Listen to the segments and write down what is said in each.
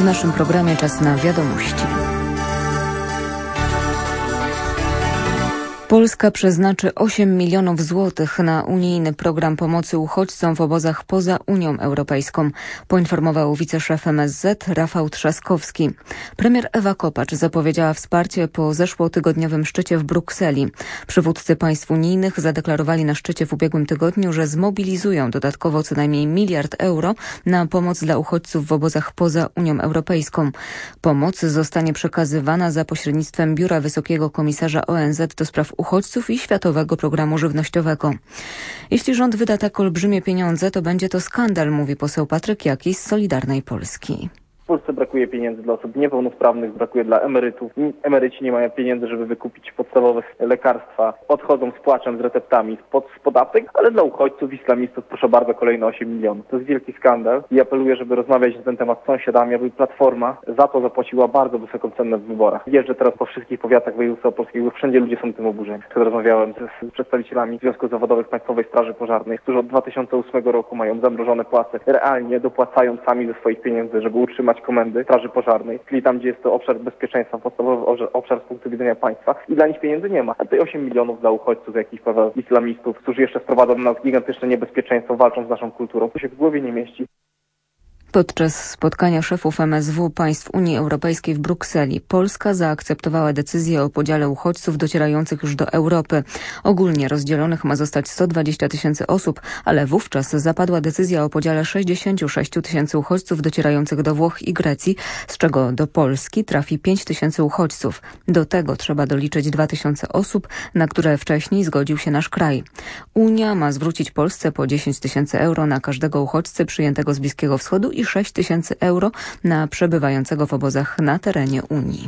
W naszym programie czas na wiadomości. Polska przeznaczy 8 milionów złotych na unijny program pomocy uchodźcom w obozach poza Unią Europejską, poinformował wiceszef MSZ Rafał Trzaskowski. Premier Ewa Kopacz zapowiedziała wsparcie po zeszłotygodniowym szczycie w Brukseli. Przywódcy państw unijnych zadeklarowali na szczycie w ubiegłym tygodniu, że zmobilizują dodatkowo co najmniej 1 miliard euro na pomoc dla uchodźców w obozach poza Unią Europejską. Pomoc zostanie przekazywana za pośrednictwem Biura Wysokiego Komisarza ONZ do spraw uchodźców i Światowego Programu Żywnościowego. Jeśli rząd wyda tak olbrzymie pieniądze, to będzie to skandal, mówi poseł Patryk Jaki z Solidarnej Polski. W Polsce brakuje pieniędzy dla osób niepełnosprawnych, brakuje dla emerytów. Emeryci nie mają pieniędzy, żeby wykupić podstawowe lekarstwa. Odchodzą z płaczem, z receptami spod aptek, ale dla uchodźców, islamistów proszę bardzo, kolejne 8 milionów. To jest wielki skandal i apeluję, żeby rozmawiać na ten temat z sąsiadami, aby Platforma za to zapłaciła bardzo wysoką cenę w wyborach. Jeżdżę teraz po wszystkich powiatach województwa opolskiego, wszędzie ludzie są tym oburzeni. Wtedy rozmawiałem z przedstawicielami Związków Zawodowych Państwowej Straży Pożarnej, którzy od 2008 roku mają zamrożone płace, realnie dopłacają sami ze swoich pieniędzy, żeby utrzymać komendy Straży Pożarnej, czyli tam, gdzie jest to obszar bezpieczeństwa, podstawowy obszar z punktu widzenia państwa i dla nich pieniędzy nie ma. A tutaj 8 milionów dla uchodźców, jakichś islamistów, którzy jeszcze sprowadzą na nas gigantyczne niebezpieczeństwo, walczą z naszą kulturą. To się w głowie nie mieści. Podczas spotkania szefów MSW państw Unii Europejskiej w Brukseli Polska zaakceptowała decyzję o podziale uchodźców docierających już do Europy. Ogólnie rozdzielonych ma zostać 120 tysięcy osób, ale wówczas zapadła decyzja o podziale 66 tysięcy uchodźców docierających do Włoch i Grecji, z czego do Polski trafi 5 tysięcy uchodźców. Do tego trzeba doliczyć 2 tysiące osób, na które wcześniej zgodził się nasz kraj. Unia ma zwrócić Polsce po 10 tysięcy euro na każdego uchodźcę przyjętego z Bliskiego Wschodu i 6 tysięcy euro na przebywającego w obozach na terenie Unii.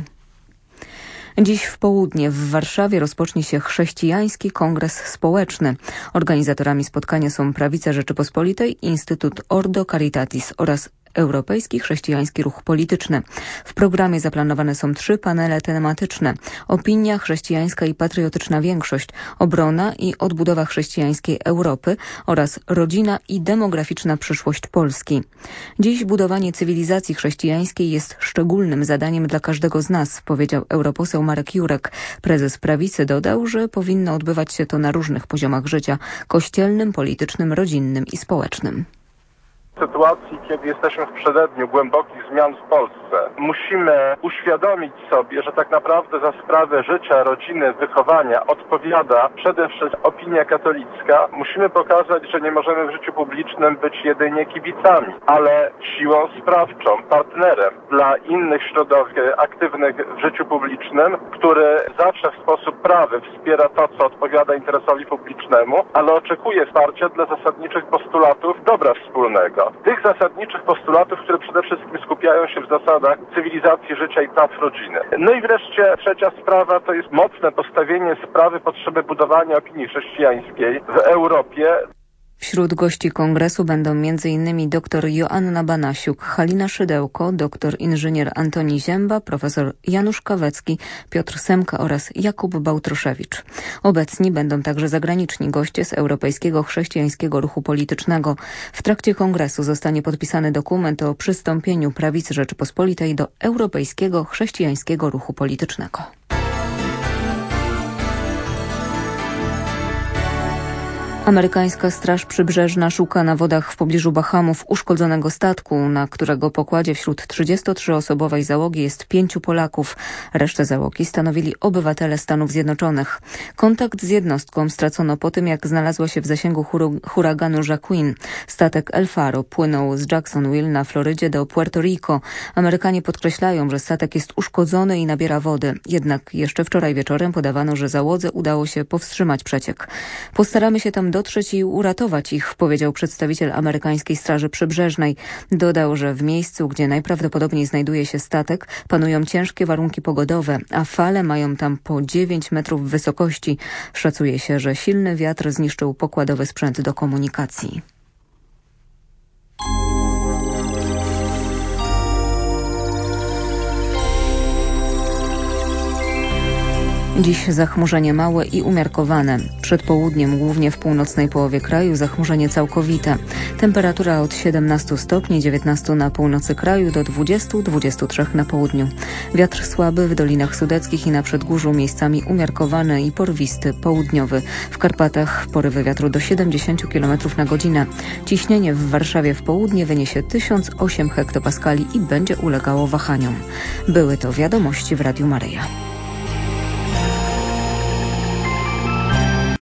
Dziś w południe w Warszawie rozpocznie się chrześcijański kongres społeczny. Organizatorami spotkania są Prawica Rzeczypospolitej, Instytut Ordo Caritatis oraz Europejski Chrześcijański Ruch Polityczny. W programie zaplanowane są 3 panele tematyczne: opinia, chrześcijańska i patriotyczna większość, obrona i odbudowa chrześcijańskiej Europy oraz rodzina i demograficzna przyszłość Polski. Dziś budowanie cywilizacji chrześcijańskiej jest szczególnym zadaniem dla każdego z nas, powiedział europoseł Marek Jurek. Prezes Prawicy dodał, że powinno odbywać się to na różnych poziomach życia: kościelnym, politycznym, rodzinnym i społecznym. W sytuacji, kiedy jesteśmy w przededniu głębokich zmian w Polsce, musimy uświadomić sobie, że tak naprawdę za sprawę życia, rodziny, wychowania odpowiada przede wszystkim opinia katolicka. Musimy pokazać, że nie możemy w życiu publicznym być jedynie kibicami, ale siłą sprawczą, partnerem dla innych środowisk aktywnych w życiu publicznym, który zawsze w sposób prawy wspiera to, co odpowiada interesowi publicznemu, ale oczekuje wsparcia dla zasadniczych postulatów dobra wspólnego. Tych zasadniczych postulatów, które przede wszystkim skupiają się w zasadach cywilizacji życia i praw rodziny. No i wreszcie trzecia sprawa to jest mocne postawienie sprawy potrzeby budowania opinii chrześcijańskiej w Europie. Wśród gości kongresu będą m.in. dr Joanna Banasiuk, Halina Szydełko, dr inżynier Antoni Zięba, profesor Janusz Kawecki, Piotr Semka oraz Jakub Bałtroszewicz. Obecni będą także zagraniczni goście z Europejskiego Chrześcijańskiego Ruchu Politycznego. W trakcie kongresu zostanie podpisany dokument o przystąpieniu Prawicy Rzeczypospolitej do Europejskiego Chrześcijańskiego Ruchu Politycznego. Amerykańska Straż Przybrzeżna szuka na wodach w pobliżu Bahamów uszkodzonego statku, na którego pokładzie wśród 33-osobowej załogi jest 5 Polaków. Resztę załogi stanowili obywatele Stanów Zjednoczonych. Kontakt z jednostką stracono po tym, jak znalazła się w zasięgu huraganu Jacqueline. Statek El Faro płynął z Jacksonville na Florydzie do Puerto Rico. Amerykanie podkreślają, że statek jest uszkodzony i nabiera wody. Jednak jeszcze wczoraj wieczorem podawano, że załodze udało się powstrzymać przeciek. Postaramy się tam dotrzeć i uratować ich, powiedział przedstawiciel amerykańskiej Straży Przybrzeżnej. Dodał, że w miejscu, gdzie najprawdopodobniej znajduje się statek, panują ciężkie warunki pogodowe, a fale mają tam po 9 metrów wysokości. Szacuje się, że silny wiatr zniszczył pokładowy sprzęt do komunikacji. Dziś zachmurzenie małe i umiarkowane. Przed południem głównie w północnej połowie kraju zachmurzenie całkowite. Temperatura od 17 stopni, 19 na północy kraju do 20-23 na południu. Wiatr słaby w dolinach sudeckich i na przedgórzu miejscami umiarkowany i porwisty, południowy. W Karpatach porywy wiatru do 70 km na godzinę. Ciśnienie w Warszawie w południe wyniesie 1008 hektopaskali i będzie ulegało wahaniom. Były to wiadomości w Radiu Maryja.